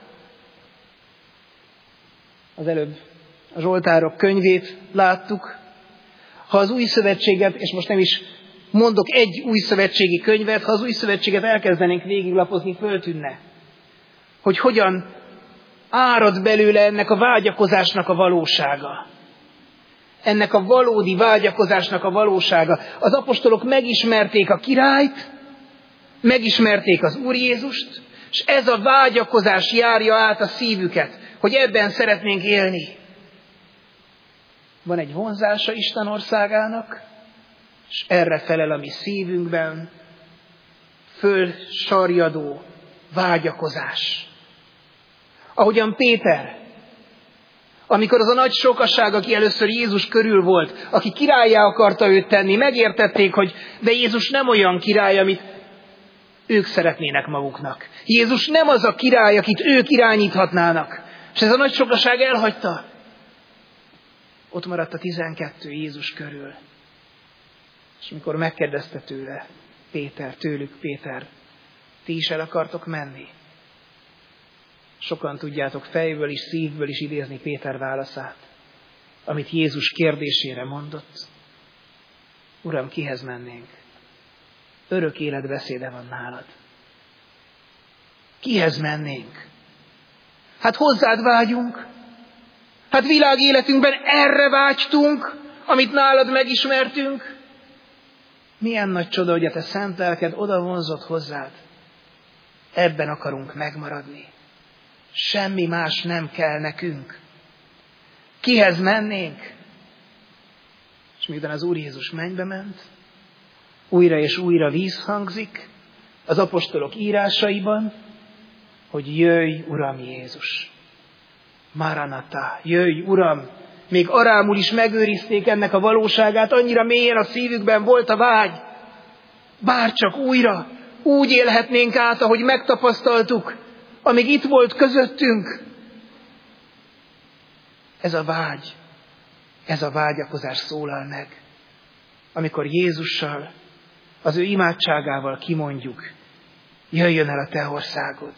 Az előbb a Zsoltárok könyvét láttuk. Ha az új szövetséget, és most nem is mondok egy új szövetségi könyvet, ha az új szövetséget elkezdenénk végiglapozni, föltűnne, hogy hogyan árad belőle ennek a vágyakozásnak a valósága. ennek a valódi vágyakozásnak a valósága. Az apostolok megismerték a királyt, megismerték az Úr Jézust, és ez a vágyakozás járja át a szívüket, hogy ebben szeretnénk élni. Van egy vonzása Isten országának, és erre felel a mi szívünkben fölsarjadó vágyakozás. Ahogyan Péter, amikor az a nagy sokaság, aki először Jézus körül volt, aki királlyá akarta őt tenni, megértették, hogy de Jézus nem olyan király, amit ők szeretnének maguknak. Jézus nem az a király, akit ők irányíthatnának. És ez a nagy sokaság elhagyta. Ott maradt a tizenkettő Jézus körül. És mikor megkérdezte tőle, Péter, tőlük Péter, ti is el akartok menni? Sokan tudjátok fejből is, szívből is idézni Péter válaszát, amit Jézus kérdésére mondott. Uram, kihez mennénk? Örök élet beszéde van nálad. Kihez mennénk? Hát hozzád vágyunk. Hát világéletünkben erre vágytunk, amit nálad megismertünk. Milyen nagy csoda, hogy a te szent lelked oda vonzott hozzád. Ebben akarunk megmaradni. Semmi más nem kell nekünk. Kihez mennénk? És miután az Úr Jézus mennybe ment, újra és újra vízhangzik az apostolok írásaiban, hogy jöjj, Uram Jézus. Maranatha, jöjj, Uram. Még arámul is megőrizték ennek a valóságát, annyira mélyen a szívükben volt a vágy. Bárcsak újra úgy élhetnénk át, ahogy megtapasztaltuk, amíg itt volt közöttünk. Ez a vágy, ez a vágyakozás szólal meg, amikor Jézussal, az ő imádságával kimondjuk, jöjjön el a te országod.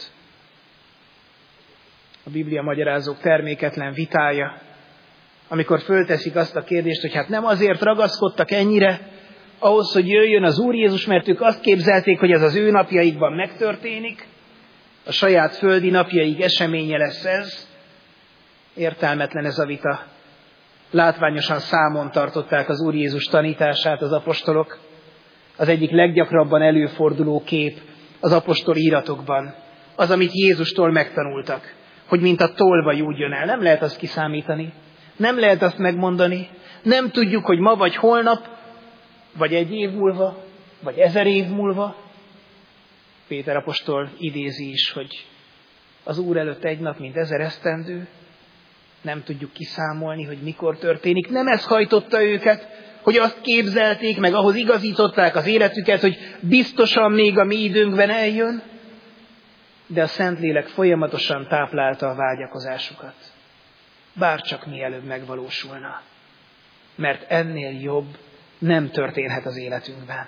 A Biblia magyarázók terméketlen vitája, amikor fölteszik azt a kérdést, hogy hát nem azért ragaszkodtak ennyire ahhoz, hogy jöjjön az Úr Jézus, mert ők azt képzelték, hogy ez az ő napjaikban megtörténik, a saját földi napjaik eseménye lesz ez. Értelmetlen ez a vita. Látványosan számon tartották az Úr Jézus tanítását az apostolok. Az egyik leggyakrabban előforduló kép az apostol íratokban, az, amit Jézustól megtanultak, hogy mint a tolvaj úgy jön el. Nem lehet azt kiszámítani, nem lehet azt megmondani, nem tudjuk, hogy ma vagy holnap, vagy egy év múlva, vagy ezer év múlva. Péter apostol idézi is, hogy az Úr előtt egy nap, mint ezer esztendő, nem tudjuk kiszámolni, hogy mikor történik. Nem ez hajtotta őket, hogy azt képzelték, meg ahhoz igazították az életüket, hogy biztosan még a mi időnkben eljön, de a Szentlélek folyamatosan táplálta a vágyakozásukat. Bárcsak mielőbb megvalósulna, mert ennél jobb nem történhet az életünkben.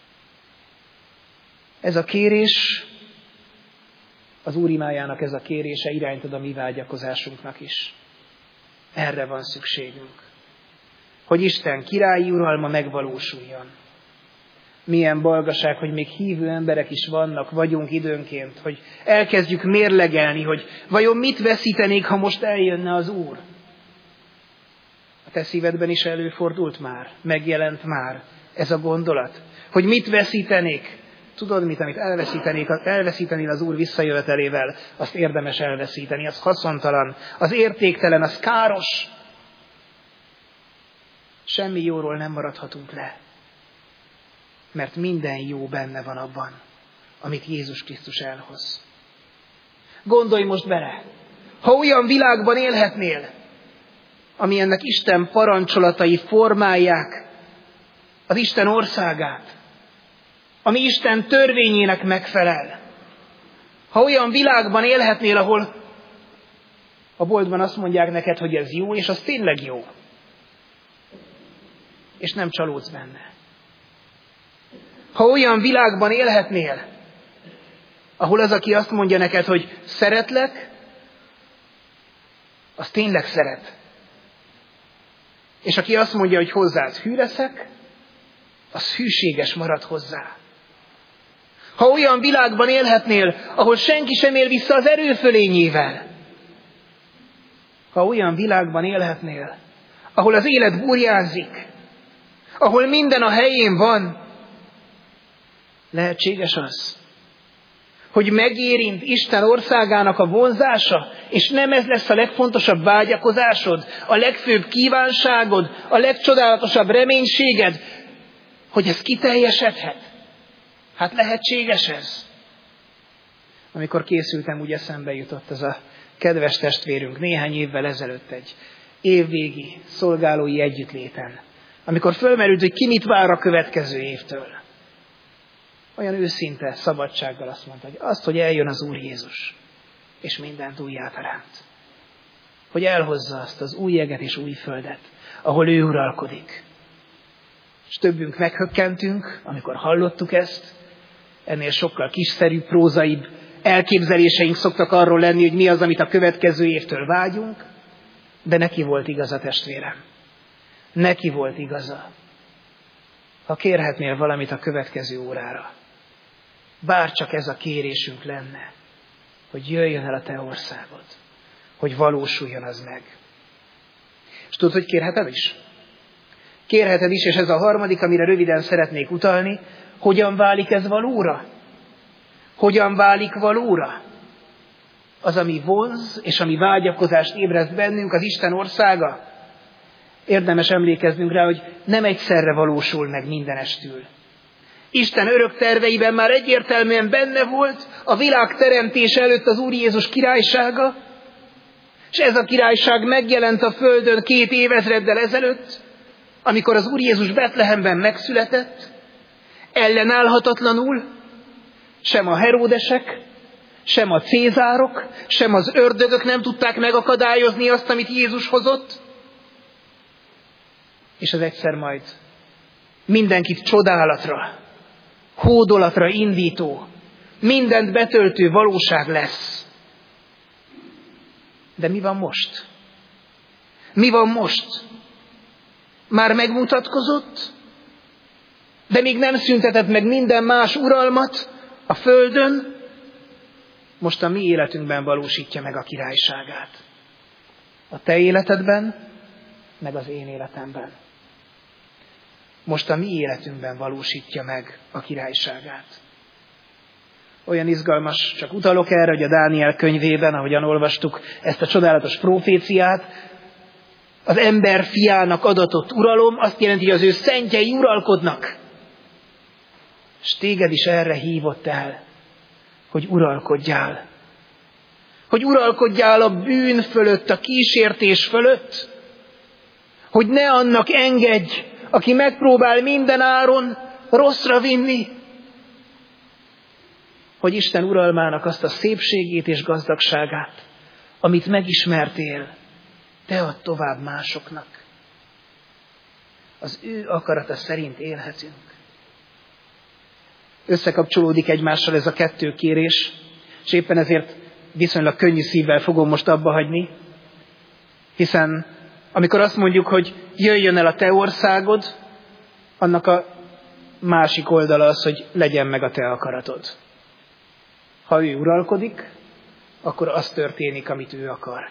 Ez a kérés, az Úr imájának ez a kérése irányt ad a mi vágyakozásunknak is. Erre van szükségünk, hogy Isten királyi uralma megvalósuljon. Milyen balgaság, hogy még hívő emberek is vannak, vagyunk időnként, hogy elkezdjük mérlegelni, hogy vajon mit veszítenék, ha most eljönne az Úr. A te szívedben is előfordult már, megjelent már ez a gondolat, hogy mit veszítenék. Tudod mit, amit elveszítenék, elveszítenél az Úr visszajövetelével, azt érdemes elveszíteni, az haszontalan, az értéktelen, az káros. Semmi jóról nem maradhatunk le, mert minden jó benne van abban, amit Jézus Krisztus elhoz. Gondolj most bele, ha olyan világban élhetnél, ami ennek Isten parancsolatai formálják az Isten országát, ami Isten törvényének megfelel. Ha olyan világban élhetnél, ahol a boltban azt mondják neked, hogy ez jó, és az tényleg jó. És nem csalódsz benne. Ha olyan világban élhetnél, ahol az, aki azt mondja neked, hogy szeretlek, az tényleg szeret. És aki azt mondja, hogy hozzád hű leszek, az hűséges marad hozzá. Ha olyan világban élhetnél, ahol senki sem él vissza az erőfölényével. Ha olyan világban élhetnél, ahol az élet burjánzik, ahol minden a helyén van, lehetséges az, hogy megérint Isten országának a vonzása, és nem ez lesz a legfontosabb vágyakozásod, a legfőbb kívánságod, a legcsodálatosabb reménységed, hogy ez kiteljesedhet. Hát lehetséges ez. Amikor készültem, úgy eszembe jutott ez a kedves testvérünk néhány évvel ezelőtt egy évvégi szolgálói együttléten, amikor fölmerült, hogy ki mit vár a következő évtől. Olyan őszinte szabadsággal azt mondta, hogy azt, hogy eljön az Úr Jézus, és mindent újjáteremt. Hogy elhozza azt az új jeget és új földet, ahol ő uralkodik. És többünk meghökkentünk, amikor hallottuk ezt, ennél sokkal kiszerűbb, prózaibb elképzeléseink szoktak arról lenni, hogy mi az, amit a következő évtől vágyunk, de neki volt igaza, testvérem. Neki volt igaza. Ha kérhetnél valamit a következő órára, bár csak ez a kérésünk lenne, hogy jöjjön el a te országod, hogy valósuljon az meg. És tudod, hogy kérheted is? Kérheted is, és ez a harmadik, amire röviden szeretnék utalni, hogyan válik ez valóra? Hogyan válik valóra? Az, ami vonz, és ami vágyakozást ébreszt bennünk, az Isten országa. Érdemes emlékeznünk rá, hogy nem egyszerre valósul meg mindenestül. Isten örök terveiben már egyértelműen benne volt a világ teremtése előtt az Úr Jézus királysága, és ez a királyság megjelent a földön két évezreddel ezelőtt, amikor az Úr Jézus Betlehemben megszületett, ellenállhatatlanul, sem a Heródesek, sem a Cézárok, sem az ördögök nem tudták megakadályozni azt, amit Jézus hozott, és az egyszer majd mindenkit csodálatra, hódolatra indító, mindent betöltő valóság lesz. De mi van most? Mi van most? Már megmutatkozott, de még nem szüntetett meg minden más uralmat a földön, most a mi életünkben valósítja meg a királyságát. A te életedben, meg az én életemben. Most a mi életünkben valósítja meg a királyságát. Olyan izgalmas, csak utalok erre, hogy a Dániel könyvében, ahogyan olvastuk ezt a csodálatos proféciát, az ember fiának adatott uralom azt jelenti, hogy az ő szentjei uralkodnak. És téged is erre hívott el, hogy uralkodjál. Hogy uralkodjál a bűn fölött, a kísértés fölött, hogy ne annak engedj, aki megpróbál minden áron rosszra vinni, hogy Isten uralmának azt a szépségét és gazdagságát, amit megismertél, te add tovább másoknak. Az ő akarata szerint élhetünk. Összekapcsolódik egymással ez a kettő kérés, és éppen ezért viszonylag könnyű szívvel fogom most abba hagyni, hiszen amikor azt mondjuk, hogy jöjjön el a te országod, annak a másik oldala az, hogy legyen meg a te akaratod. Ha ő uralkodik, akkor az történik, amit ő akar.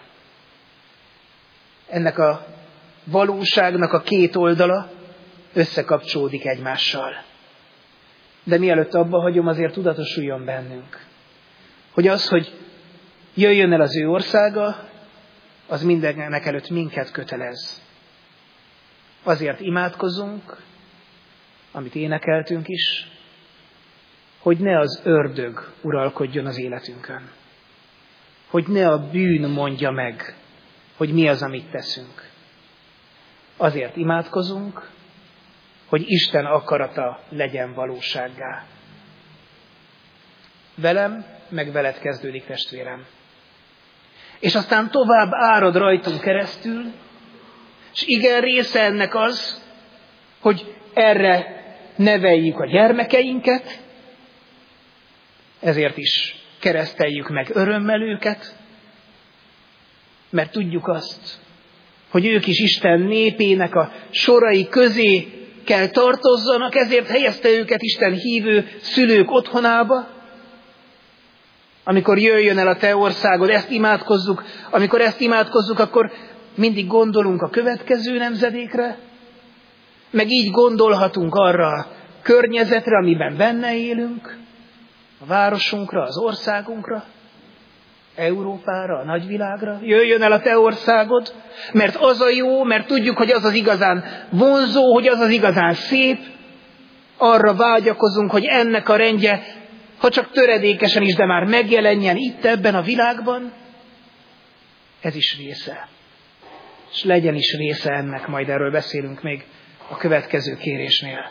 Ennek a valóságnak a két oldala összekapcsolódik egymással. De mielőtt abba hagyom, azért tudatosuljon bennünk, hogy az, hogy jöjjön el az ő országa, az mindennek előtt minket kötelez. Azért imádkozunk, amit énekeltünk is, hogy ne az ördög uralkodjon az életünkön. Hogy ne a bűn mondja meg, hogy mi az, amit teszünk. Azért imádkozunk, hogy Isten akarata legyen valósággá. Velem, meg veled kezdődik, testvérem. És aztán tovább árad rajtunk keresztül, és igen, része ennek az, hogy erre neveljük a gyermekeinket, ezért is kereszteljük meg örömmel őket, mert tudjuk azt, hogy ők is Isten népének a sorai közé kell tartozzanak, ezért helyezte őket Isten hívő szülők otthonába. Amikor jöjjön el a te országod, ezt imádkozzuk, amikor ezt imádkozzuk, akkor mindig gondolunk a következő nemzedékre, meg így gondolhatunk arra a környezetre, amiben benne élünk, a városunkra, az országunkra, Európára, a nagyvilágra. Jöjjön el a te országod, mert az a jó, mert tudjuk, hogy az az igazán vonzó, hogy az az igazán szép. Arra vágyakozunk, hogy ennek a rendje, ha csak töredékesen is, de már megjelenjen itt ebben a világban. Ez is része. És legyen is része ennek, majd erről beszélünk még a következő kérésnél.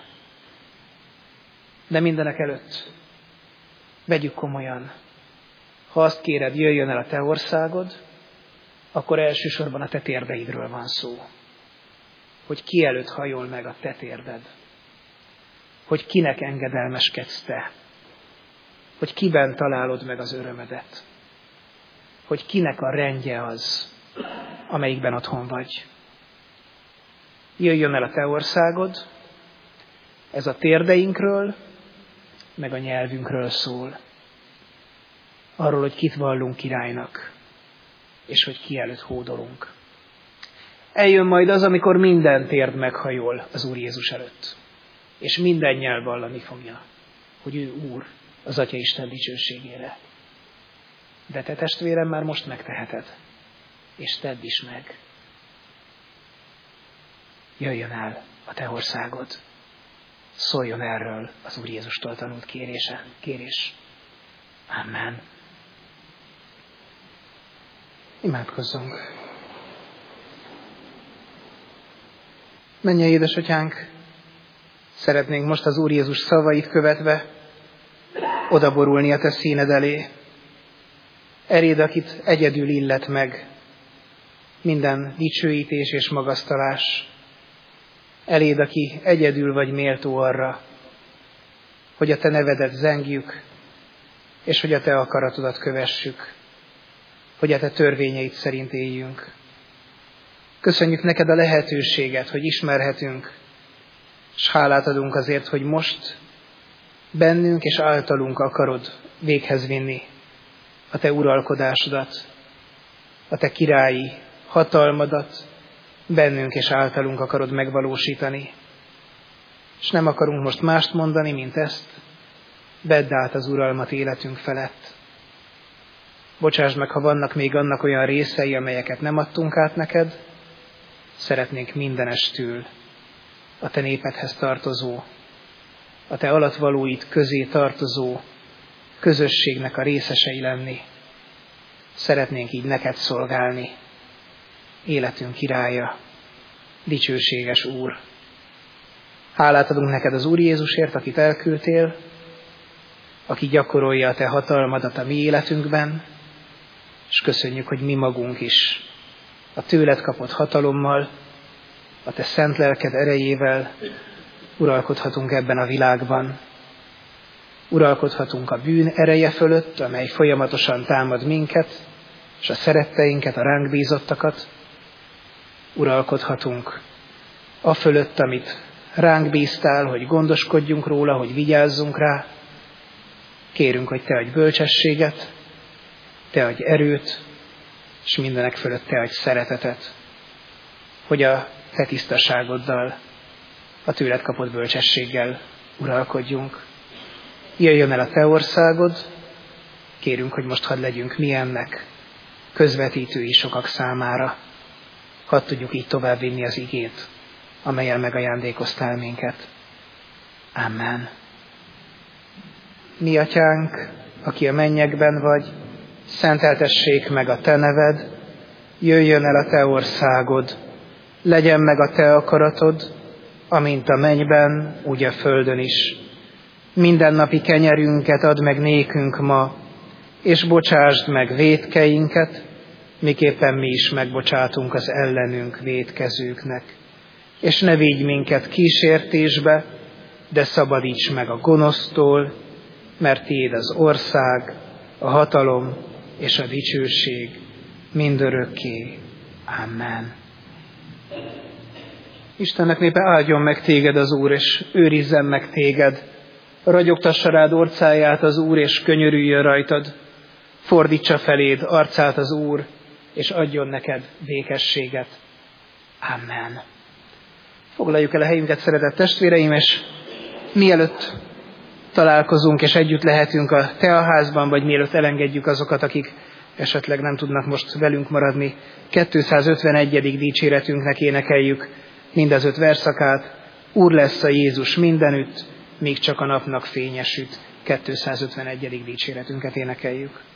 De mindenek előtt vegyük komolyan. Ha azt kéred, jöjjön el a te országod, akkor elsősorban a te térdeidről van szó. Hogy ki előtt hajol meg a te térded. Hogy kinek engedelmeskedsz te. Hogy kiben találod meg az örömedet. Hogy kinek a rendje az, amelyikben otthon vagy. Jöjjön el a te országod, ez a térdeinkről, meg a nyelvünkről szól. Arról, hogy kit vallunk királynak, és hogy ki előtt hódolunk. Eljön majd az, amikor minden térd meghajol az Úr Jézus előtt, és minden nyelv vallani fogja, hogy ő Úr az Atya Isten dicsőségére. De te, testvérem, már most megteheted, és tedd is meg. Jöjjön el a te országod. Szóljon erről az Úr Jézustól tanult kérése, kérés. Amen. Imádkozzunk. Mennyei édesatyánk, szeretnénk most az Úr Jézus szavait követve odaborulni a te színed elé. Eréd, akit egyedül illet meg minden dicsőítés és magasztalás. Eléd, aki egyedül vagy méltó arra, hogy a te nevedet zengjük, és hogy a te akaratodat kövessük, hogy a te törvényeid szerint éljünk. Köszönjük neked a lehetőséget, hogy ismerhetünk, és hálát adunk azért, hogy most bennünk és általunk akarod véghez vinni a te uralkodásodat, a te királyi hatalmadat, bennünk és általunk akarod megvalósítani. És nem akarunk most mást mondani, mint ezt, vedd át az uralmat életünk felett. Bocsásd meg, ha vannak még annak olyan részei, amelyeket nem adtunk át neked, szeretnénk mindenestül a te népedhez tartozó, a te alatvalóid közé tartozó közösségnek a részesei lenni. Szeretnénk így neked szolgálni, életünk királya, dicsőséges Úr. Hálát adunk neked az Úr Jézusért, akit elküldtél, aki gyakorolja a te hatalmadat a mi életünkben, és köszönjük, hogy mi magunk is a tőled kapott hatalommal, a te szent lelked erejével uralkodhatunk ebben a világban. Uralkodhatunk a bűn ereje fölött, amely folyamatosan támad minket, és a szeretteinket, a ránk bízottakat. Uralkodhatunk a fölött, amit ránk bíztál, hogy gondoskodjunk róla, hogy vigyázzunk rá. Kérünk, hogy te adj bölcsességet, te adj erőt, és mindenek fölött te adj szeretetet, hogy a te tisztaságoddal, a tőled kapott bölcsességgel uralkodjunk. Jöjjön el a te országod, kérünk, hogy most hadd legyünk mi ennek közvetítői sokak számára. Hadd tudjuk így továbbvinni az igét, amellyel megajándékoztál minket. Amen. Mi atyánk, aki a mennyekben vagy, szenteltessék meg a te neved, jöjjön el a te országod, legyen meg a te akaratod, amint a mennyben, úgy a földön is. Mindennapi kenyerünket add meg nékünk ma, és bocsásd meg vétkeinket, miképpen mi is megbocsátunk az ellenünk vétkezőknek. És ne vigy minket kísértésbe, de szabadíts meg a gonosztól, mert tiéd az ország, a hatalom és a dicsőség mindörökké. Amen. Istennek népe, áldjon meg téged az Úr, és őrizzen meg téged. Ragyogtassa rád orcáját az Úr, és könyörüljön rajtad. Fordítsa feléd arcát az Úr, és adjon neked békességet. Amen. Foglaljuk el a helyünket, szeretett testvéreim, és mielőtt találkozunk, és együtt lehetünk a teaházban, vagy mielőtt elengedjük azokat, akik esetleg nem tudnak most velünk maradni, kétszázötvenegyedik dicséretünknek énekeljük mind az öt verszakát. Úr lesz a Jézus mindenütt, míg csak a napnak fénye süt. kétszázötvenegyedik dicséretünket énekeljük.